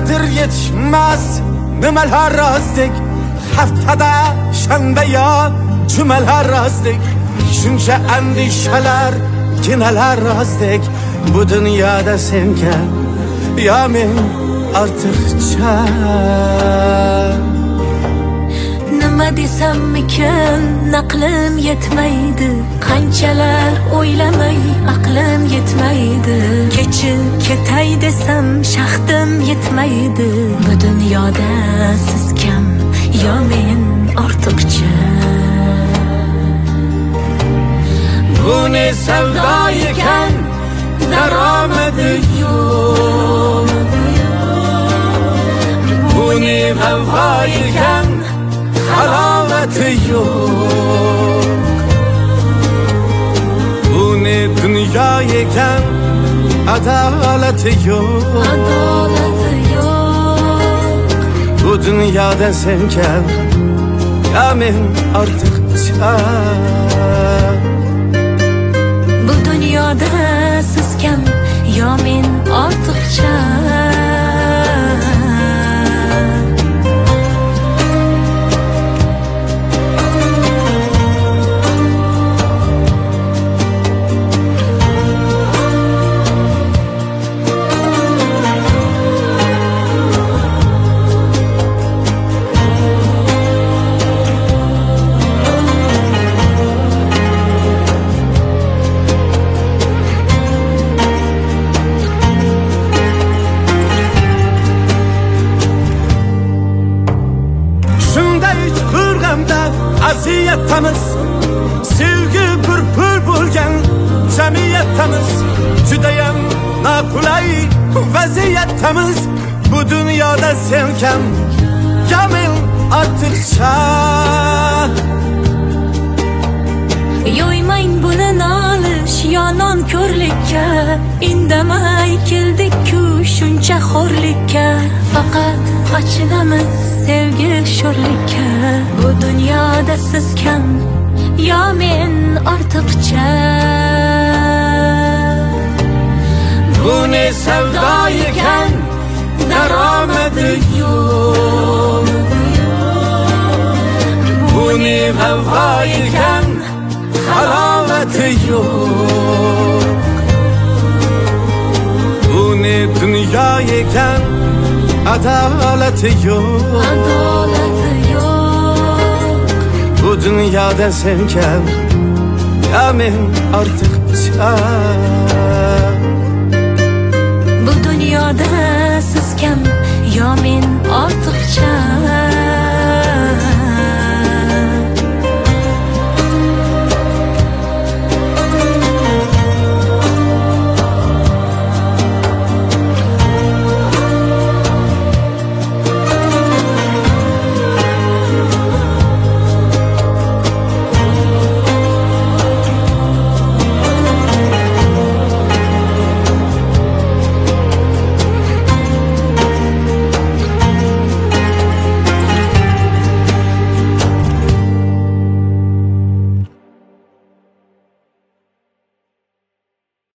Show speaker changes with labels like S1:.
S1: qadr yetmas nimalar rostdek, haftada shanba yo jumalar rostdek, shuncha andishalar ginalar rostdek. Bu dunyoda senkan yo men ortiqcha.
S2: Nima desammikin aqlim yetmaydi, qanchalar o'ylamay aqlim yetmaydi. Kechib ketay desam shahdim yetmaydi. Bu dunyoda siz kam yo men ortiqcha. Bu ne savdo ekan, daromadi yo'q. Bu ne vafo ekan, halovati yo'q. Bu ne dunyo ekan, adolati yo'q. Adolati yo'q. Bu dunyoda sen kam yo men ortiqcha. Bu dunyoda siz kam yo men ortiqcha. Aziyatimiz, sevgi purpur bo'lgan jamiyatimiz, judayam noqulay vaziyatimiz. Bu dunyoda sen kam yo men ortiqcha. Yo'ymang buni nolish yo nonko'rlikka, indamay keldik-ku shuncha xo'rlikka. Faqat achinamiz sevgi sho'rlikka. Bu dunyoda siz kam yo men ortiqcha. Bu ne savdo ekan, daromadi yo'q. Bu ne vafo ekan, halovati yo'q. Bu ne dunyo ekan, adolati yo'q. Adolati yo'q. Bu dunyoda sen kam yo men ortiqcha.